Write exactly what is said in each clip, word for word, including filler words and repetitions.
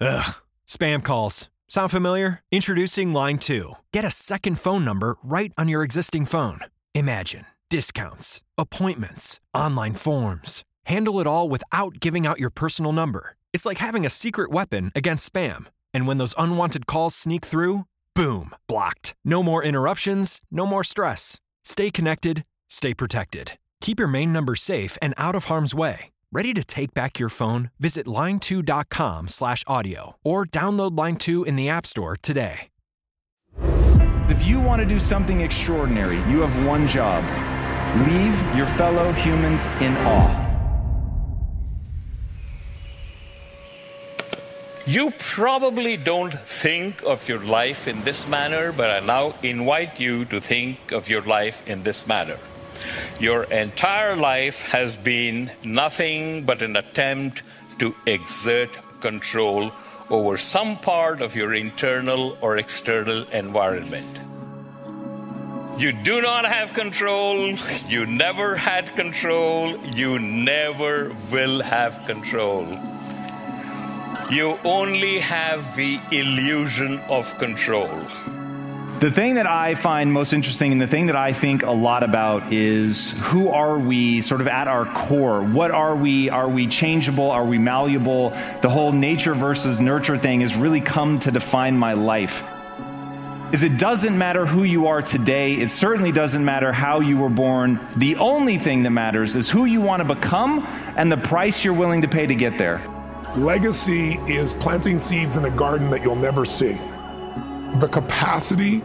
Ugh, spam calls. Sound familiar? Introducing Line two. Get a second phone number right on your existing phone. Imagine discounts, appointments, online forms. Handle it all without giving out your personal number. It's like having a secret weapon against spam. And when those unwanted calls sneak through, boom, blocked. No more interruptions, no more stress. Stay connected, stay protected. Keep your main number safe and out of harm's way. Ready to take back your phone? Visit line two dot com slash audio or download Line two in the App Store today. If you want to do something extraordinary, you have one job. Leave your fellow humans in awe. You probably don't think of your life in this manner, but I now invite you to think of your life in this manner. Your entire life has been nothing but an attempt to exert control over some part of your internal or external environment. You do not have control, you never had control, you never will have control. You only have the illusion of control. The thing that I find most interesting and the thing that I think a lot about is who are we sort of at our core? What are we? Are we changeable? Are we malleable? The whole nature versus nurture thing has really come to define my life. Is it doesn't matter who you are today. It certainly doesn't matter how you were born. The only thing that matters is who you want to become and the price you're willing to pay to get there. Legacy is planting seeds in a garden that you'll never see. The capacity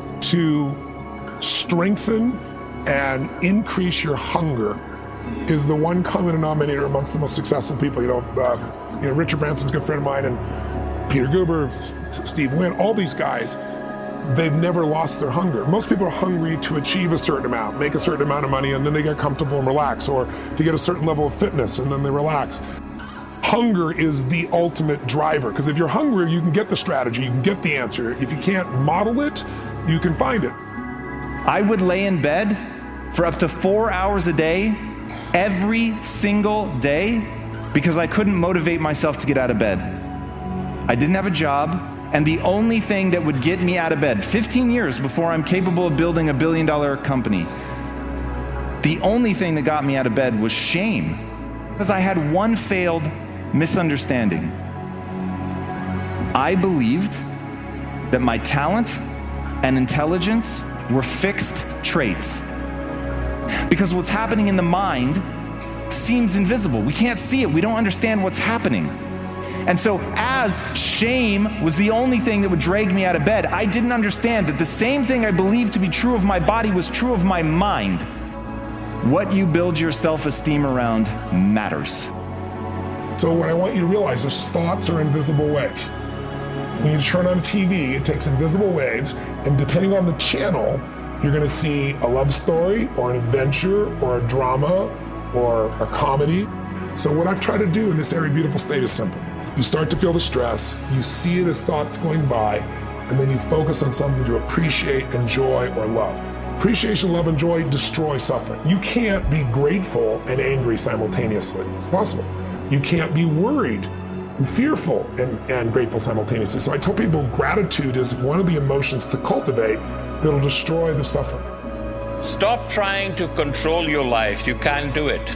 to strengthen and increase your hunger is the one common denominator amongst the most successful people. You know, uh, you know, Richard Branson's a good friend of mine, and Peter Guber, Steve Wynn, all these guys, they've never lost their hunger. Most people are hungry to achieve a certain amount, make a certain amount of money, and then they get comfortable and relax, or to get a certain level of fitness, and then they relax. Hunger is the ultimate driver, because if you're hungry, you can get the strategy, you can get the answer. If you can't model it, you can find it. I would lay in bed for up to four hours a day, every single day, because I couldn't motivate myself to get out of bed. I didn't have a job, and the only thing that would get me out of bed, fifteen years before I'm capable of building a billion dollar company, the only thing that got me out of bed was shame, because I had one failed misunderstanding. I believed that my talent and intelligence were fixed traits. Because what's happening in the mind seems invisible. We can't see it. We don't understand what's happening. And so as shame was the only thing that would drag me out of bed, I didn't understand that the same thing I believed to be true of my body was true of my mind. What you build your self-esteem around matters. So what I want you to realize is thoughts are invisible waves. When you turn on T V, it takes invisible waves, and depending on the channel, you're gonna see a love story or an adventure or a drama or a comedy. So what I've tried to do in this Airy Beautiful State is simple. You start to feel the stress, you see it as thoughts going by, and then you focus on something to appreciate, enjoy, or love. Appreciation, love, and joy destroy suffering. You can't be grateful and angry simultaneously. It's possible. You can't be worried and fearful and, and grateful simultaneously. So I tell people gratitude is one of the emotions to cultivate that'll destroy the suffering. Stop trying to control your life. You can't do it.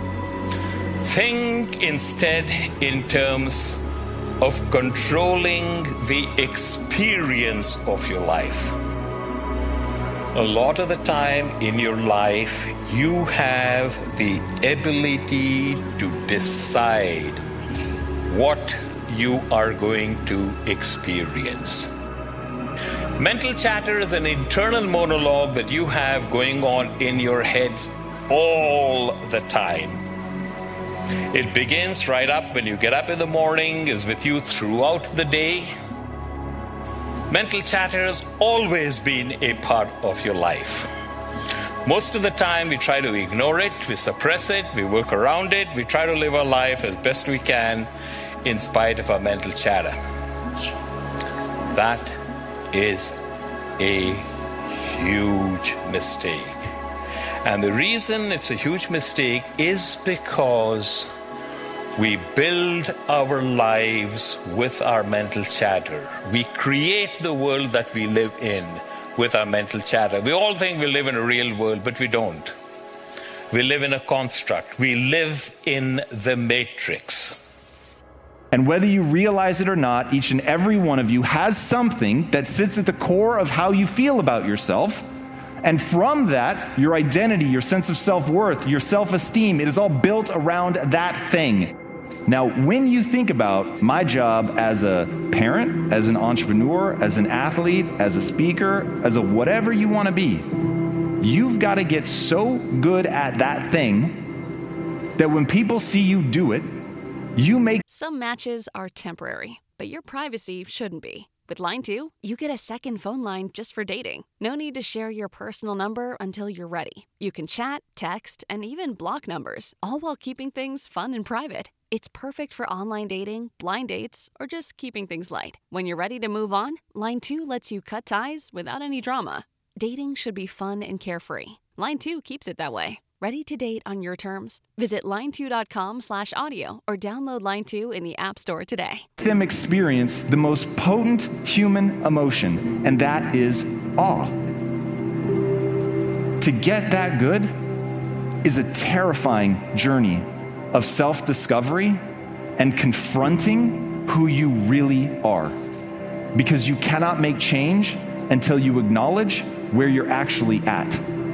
Think instead in terms of controlling the experience of your life. A lot of the time in your life, you have the ability to decide what you are going to experience. Mental chatter is an internal monologue that you have going on in your heads all the time. It begins right up when you get up in the morning, is with you throughout the day. Mental chatter has always been a part of your life. Most of the time we try to ignore it, we suppress it, we work around it, we try to live our life as best we can in spite of our mental chatter. That is a huge mistake. And the reason it's a huge mistake is because We build our lives with our mental chatter. We create the world that we live in with our mental chatter. We all think we live in a real world, but we don't. We live in a construct. We live in the matrix. And whether you realize it or not, each and every one of you has something that sits at the core of how you feel about yourself. And from that, your identity, your sense of self-worth, your self-esteem, it is all built around that thing. Now, when you think about my job as a parent, as an entrepreneur, as an athlete, as a speaker, as a whatever you want to be, you've got to get so good at that thing that when people see you do it, you make... Some matches are temporary, but your privacy shouldn't be. With Line two, you get a second phone line just for dating. No need to share your personal number until you're ready. You can chat, text, and even block numbers, all while keeping things fun and private. It's perfect for online dating, blind dates, or just keeping things light. When you're ready to move on, Line two lets you cut ties without any drama. Dating should be fun and carefree. Line two keeps it that way. Ready to date on your terms? Visit line two dot com slash audio or download Line two in the App Store today. Them experience the most potent human emotion, and that is awe. To get that good is a terrifying journey of self-discovery and confronting who you really are. Because you cannot make change until you acknowledge where you're actually at.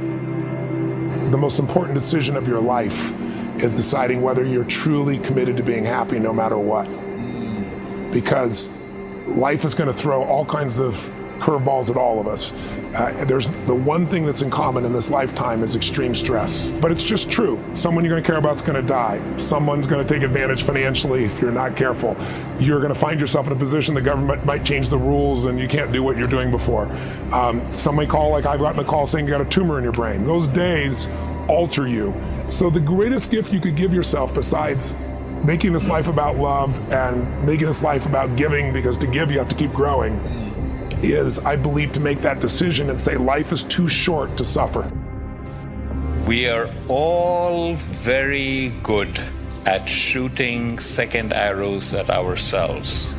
The most important decision of your life is deciding whether you're truly committed to being happy no matter what. Because life is going to throw all kinds of curveballs at all of us. Uh, there's the one thing that's in common in this lifetime is extreme stress. But it's just true. Someone you're going to care about is going to die. Someone's going to take advantage financially if you're not careful. You're going to find yourself in a position the government might change the rules and you can't do what you're doing before. Um, some may call, like I've gotten a call saying you got a tumor in your brain. Those days alter you. So the greatest gift you could give yourself, besides making this life about love and making this life about giving, because to give you have to keep growing, is, I believe, to make that decision and say life is too short to suffer. We are all very good at shooting second arrows at ourselves.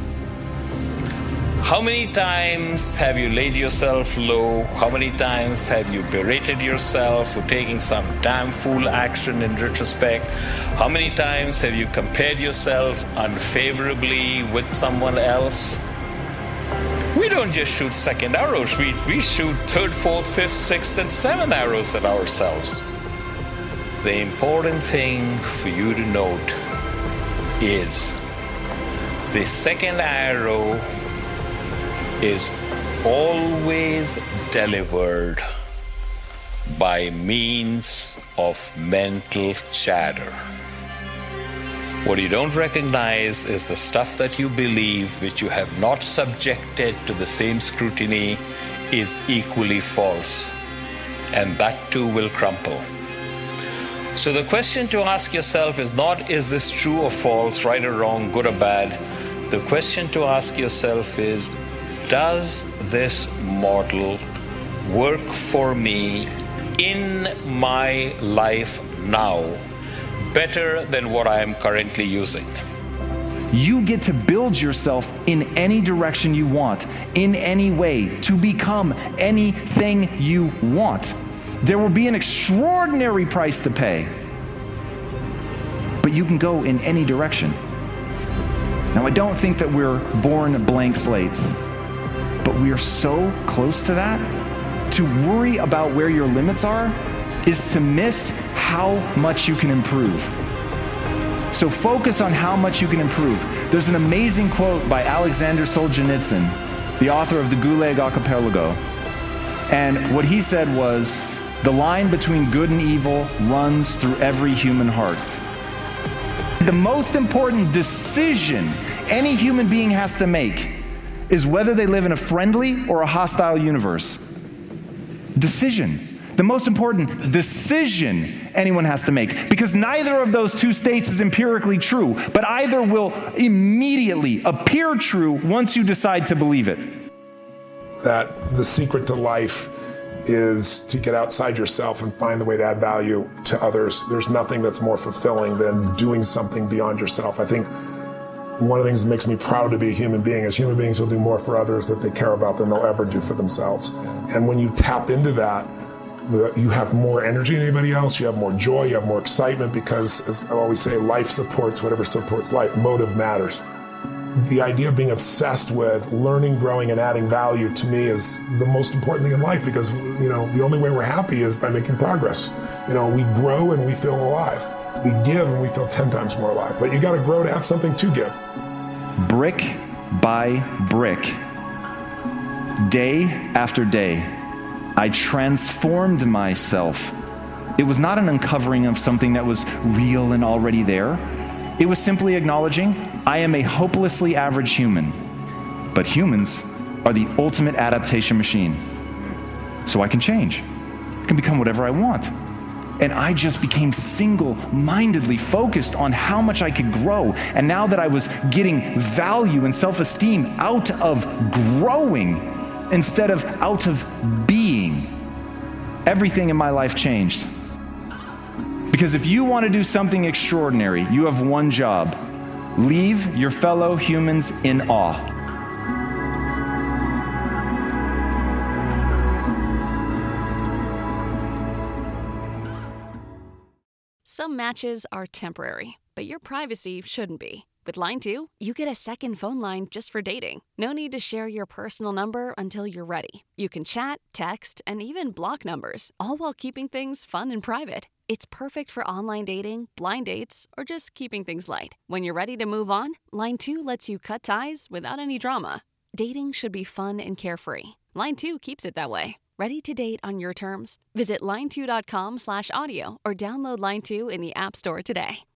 How many times have you laid yourself low? How many times have you berated yourself for taking some damn fool action in retrospect? How many times have you compared yourself unfavorably with someone else? We don't just shoot second arrows, we, we shoot third, fourth, fifth, sixth, and seventh arrows at ourselves. The important thing for you to note is the second arrow is always delivered by means of mental chatter. What you don't recognize is the stuff that you believe, which you have not subjected to the same scrutiny, is equally false. And that too will crumple. So the question to ask yourself is not, is this true or false, right or wrong, good or bad? The question to ask yourself is, does this model work for me in my life now better than what I am currently using? You get to build yourself in any direction you want, in any way, to become anything you want. There will be an extraordinary price to pay, but you can go in any direction. Now, I don't think that we're born blank slates, but we are so close to that. To worry about where your limits are is to miss how much you can improve. So focus on how much you can improve. There's an amazing quote by Alexander Solzhenitsyn, the author of the Gulag Archipelago. And what he said was, the line between good and evil runs through every human heart. The most important decision any human being has to make is whether they live in a friendly or a hostile universe. Decision. The most important decision anyone has to make, because neither of those two states is empirically true, but either will immediately appear true once you decide to believe it. That the secret to life is to get outside yourself and find the way to add value to others. There's nothing that's more fulfilling than doing something beyond yourself. I think one of the things that makes me proud to be a human being is human beings will do more for others that they care about than they'll ever do for themselves. And when you tap into that, you have more energy than anybody else, you have more joy, you have more excitement, because as I always say, life supports whatever supports life. Motive matters. The idea of being obsessed with learning, growing, and adding value to me is the most important thing in life, because, you know, the only way we're happy is by making progress. You know, we grow and we feel alive. We give and we feel ten times more alive. But you got to grow to have something to give. Brick by brick, day after day, I transformed myself. It was not an uncovering of something that was real and already there. It was simply acknowledging I am a hopelessly average human, but humans are the ultimate adaptation machine. So I can change. I can become whatever I want. And I just became single-mindedly focused on how much I could grow. And now that I was getting value and self-esteem out of growing instead of out of being, everything in my life changed. Because if you want to do something extraordinary, you have one job: leave your fellow humans in awe. Some matches are temporary, but your privacy shouldn't be. With Line two, you get a second phone line just for dating. No need to share your personal number until you're ready. You can chat, text, and even block numbers, all while keeping things fun and private. It's perfect for online dating, blind dates, or just keeping things light. When you're ready to move on, Line two lets you cut ties without any drama. Dating should be fun and carefree. Line two keeps it that way. Ready to date on your terms? Visit line two dot com slash audio or download Line two in the App Store today.